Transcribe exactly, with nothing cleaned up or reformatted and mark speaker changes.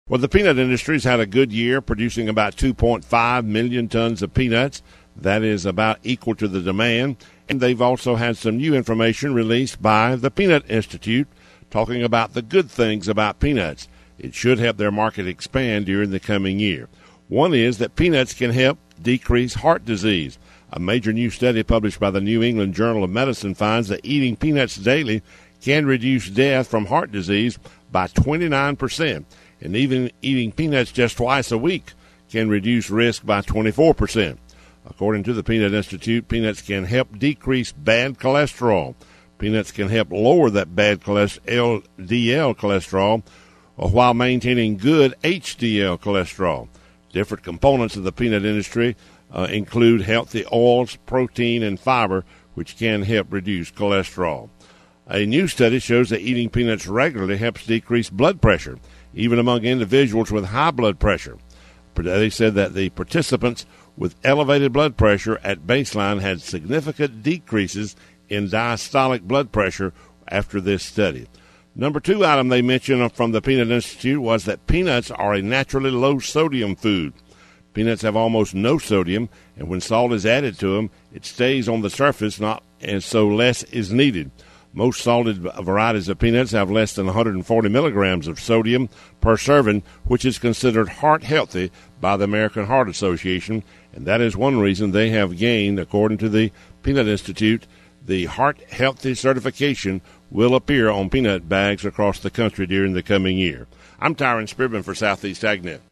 Speaker 1: Well, the peanut industry's had a good year, producing about two point five million tons of peanuts. That is about equal to the demand. And they've also had some new information released by the Peanut Institute talking about the good things about peanuts. It should help their market expand during the coming year. One is that peanuts can help decrease heart disease. A major new study published by the New England Journal of Medicine finds that eating peanuts daily can reduce death from heart disease by twenty-nine percent. And even eating peanuts just twice a week can reduce risk by twenty-four percent. According to the Peanut Institute, peanuts can help decrease bad cholesterol. Peanuts can help lower that bad L D L cholesterol while maintaining good H D L cholesterol. Different components of the peanut industry uh, include healthy oils, protein, and fiber, which can help reduce cholesterol. A new study shows that eating peanuts regularly helps decrease blood pressure, even among individuals with high blood pressure. They said that the participants with elevated blood pressure at baseline had significant decreases in diastolic blood pressure after this study. Number two item they mentioned from the Peanut Institute was that peanuts are a naturally low-sodium food. Peanuts have almost no sodium, and when salt is added to them, it stays on the surface, not and so less is needed. Most salted varieties of peanuts have less than one hundred forty milligrams of sodium per serving, which is considered heart healthy by the American Heart Association, and that is one reason they have gained, according to the Peanut Institute, the Heart Healthy certification will appear on peanut bags across the country during the coming year. I'm Tyron Spearman for Southeast AgNet.